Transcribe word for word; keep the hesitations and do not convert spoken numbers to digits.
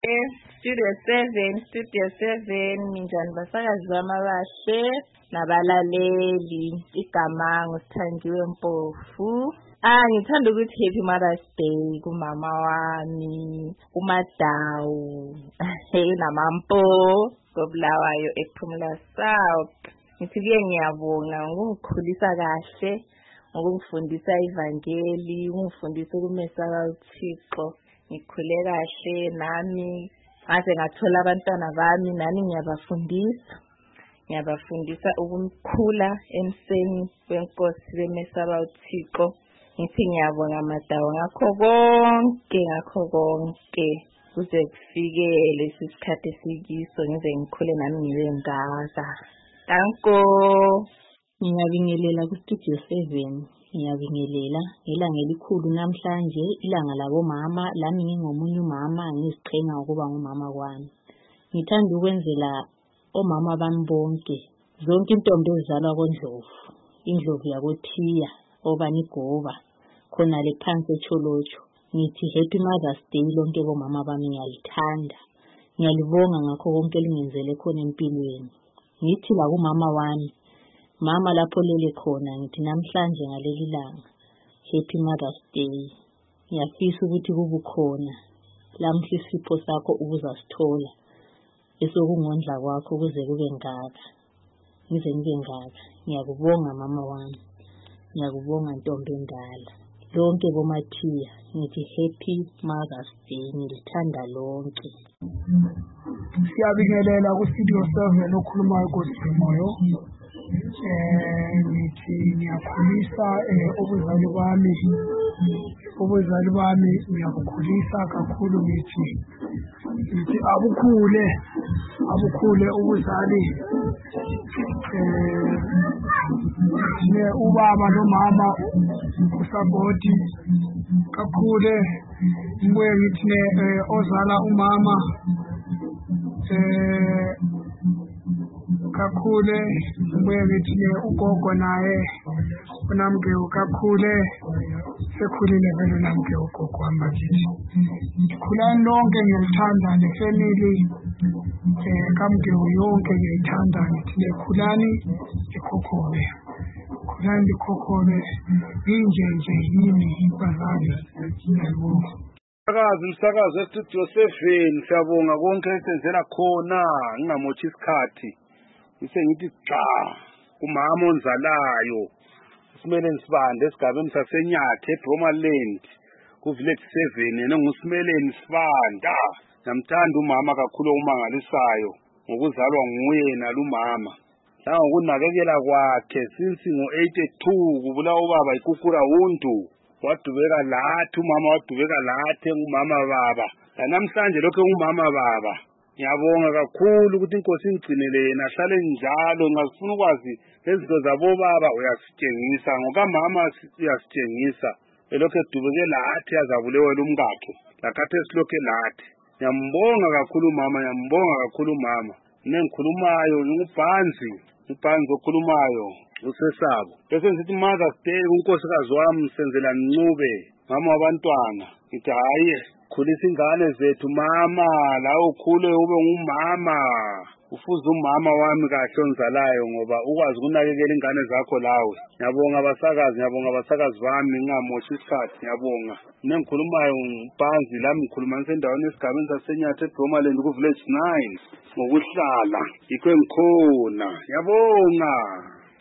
Studio seven, Studio seven, minjani basakazi bami abahle nabalaleli. Igama nguSithandiwe Mpofu. Ah, ngithanda ukuthi happy Mother's Day kumama wami, uMadawu, hey namampo, koBulawayo ePhumula South. Ngithi ke ngiyabonga ngokungikhulisa kahle, ngokungifundisa ivangeli, ngifundisa ukumesaba uThixo. Ngikhule kahle nami, ngaze ngathola abantwana bami nani ngiyabafundisa. Ngiyabafundisa ukumkhula emseni wenkosi bemesaba uThixo. Ngithi ngiyabonga Madawu ngakho konke ngakho konke kuze kufike lesi sikhathi esikiso ngize ngikhule nami ngibe ngaka. Danko. Ngiyabingelela ku-Studio seven. Ngiyabingelela ilanga elikhulu namhlanje, ilanga labomama, lami ngingomunye umama ngiziqhenya ukuba ngumama kwami. Ngithanda ukwenzela omama bami bonke, zonke intombi ezizalwa koNdlovu, iNdlovu yakoThiya, oBanigoba, khona le phansi eCholocho. Ngithi happy Mother's Day lonke bomama bami, ngiyalithanda. Ngiyalibonga ngakho konke elingenzele khona empilweni. Ngithi la kumama wami, mama lapho lele khona, ngithi namhlanje ngaleli langa happy Mother's Day. Ngiyafisa ukuthi kube khona lamhla isipho sakho ubuzasithola esokungondla kwakho kuze kube ngaka, ngize ngibe ngaka. Ngiyakubonga mama wami, ngiyakubonga ntombi endala, lonke bomaThiya ngithi happy Mother's Day, ngilithanda lonke. Siyabingelela ku-Studio seven okhulumayo uGosimoyo. Eh ngithi ngiyakhulisa ubuzali bami, ubuzali bami ngiyabukhulisa kakhulu. Ngithi ngithi abukhule, abukhule ubuzali. Eh ne ubaba nomama usaboti kakhulu. Ngibuye ngithi ne ozala umama eh kakhulu. Ngibuye ngithi ne ugogo naye unamke kakhulu, sekhulile vele namke ugogo wami bakithi. Khulani lonke, ngiyalithanda nefamily eh kamke yonke ngiyithanda. Ngithi nekhulani ikhokhobe, khulani ikhokhobe inje nje yini bazali. Ngiyabonga Sakazi umsakazi weStudio seven, siyabonga konke esenzela khona ngingamothi isikhathi. Ngise ngithi cha kumama onzalayo uSimeleni Sibanda esigabeni saseNyathe eBromaland ku-Village seven, yena nguSimeleni Sibanda. Namthanda umama kakhulu omangalisayo ngokuzalwa nguye nalumama nangokunakekela kwakhe since ngo-eighty-two kubulawa ubaba iKukura Wundu. Wadubeka lathi umama, wadubeka lathi ngumama baba, namhlanje lokho ngumama baba. Ngiyabonga kakhulu ukuthi inkosi ingcinele yena ahlale njalo. Ngifuna ukwazi lezinto zabo baba uyasitshengisa, ngokamama uyasitshengisa. Elokho edubeke lathi azabulewela umkakhe lakhathi esilokho lathi. Ngiyambonga kakhulu mama, ngiyambonga kakhulu mama. Nengikhulumayo ngubhanzi, ubhanzi okhulumayo usesabo. Bese ngithi Mother's Day unkosikazi wami senzela Ncube, mama wabantwana. Ngithi hayi khulisa ingane zethu mama, la ukhule ube ngumama. Ufuze umama wami kahle onzalayo ngoba ukwazi ukunakekela ingane zakho lawe. Ngiyabonga abasakazi, ngiyabonga abasakazi bami ngingamoshi isikhathi. Ngiyabonga nengikhulumayo ngubhanzi lami, ngikhuluma endaweni esigabeni saseNyathe eBromaland ku-Village nine ngokuhlala. Yikho engikhona. Ngiyabonga.